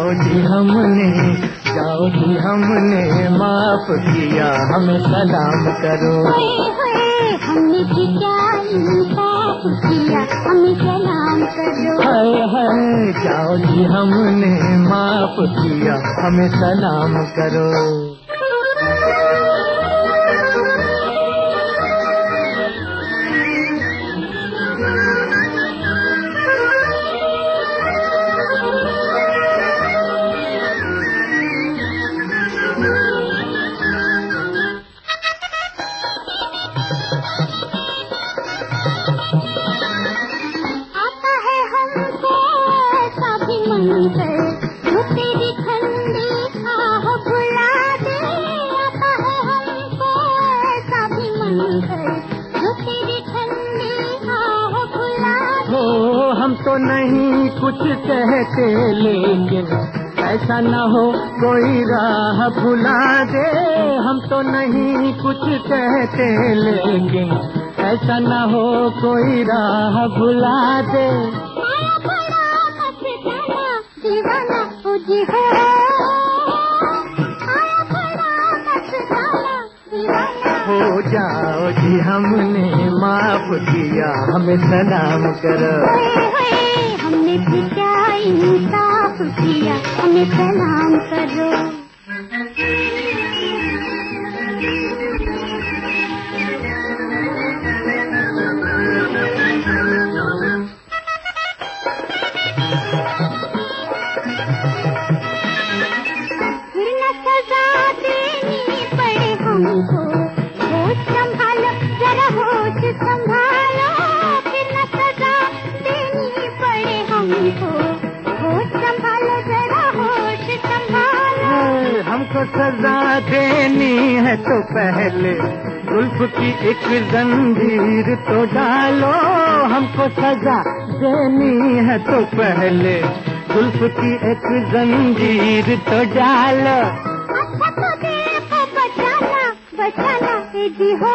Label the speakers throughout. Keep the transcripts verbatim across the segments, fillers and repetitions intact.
Speaker 1: जाओ जी हमने, जाओ जी हमने माफ किया, हमें सलाम करो।
Speaker 2: हमने क्या इंसाफ किया, हमें सलाम करो।
Speaker 1: हाय हाय, जाओ जी हमने माफ किया, हमें सलाम करो।
Speaker 2: जो तेरी ठंडी आह भुला दे, आता है हमको ऐसा भी मन है, जो तेरी ठंडी आह भुला दे।
Speaker 1: हो हम तो नहीं कुछ कहते, लेकिन ऐसा न हो कोई राह भुला दे। हम तो नहीं कुछ कहते, लेकिन ऐसा न हो कोई राह भुला दे।
Speaker 2: दीवाना तुझे हो, आया बड़ा मस्ताना दीवाना।
Speaker 1: हो जाओ जी हमने माफ किया, हमें सलाम करो।
Speaker 2: हमने भी क्या इंसाफ किया, हमें सलाम करो। हमको होश संभालो, जरा होश संभालो, फिर न सजा देनी पड़े हमको। होश संभालो, जरा होश संभालो।
Speaker 1: हमको सजा देनी है तो पहले जुल्फ की एक जंजीर तो डालो। हमको सजा देनी है तो पहले जुल्फ की एक जंजीर तो डालो।
Speaker 2: बचाना जी हो,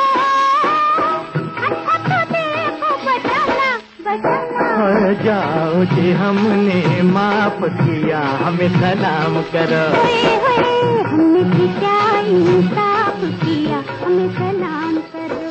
Speaker 2: अच्छा तो देखो बचाना बचाना।
Speaker 1: और जाओ जी हमने माफ किया, हमें सलाम करो।
Speaker 2: हमने क्या इंसाफ किया, हमें सलाम करो।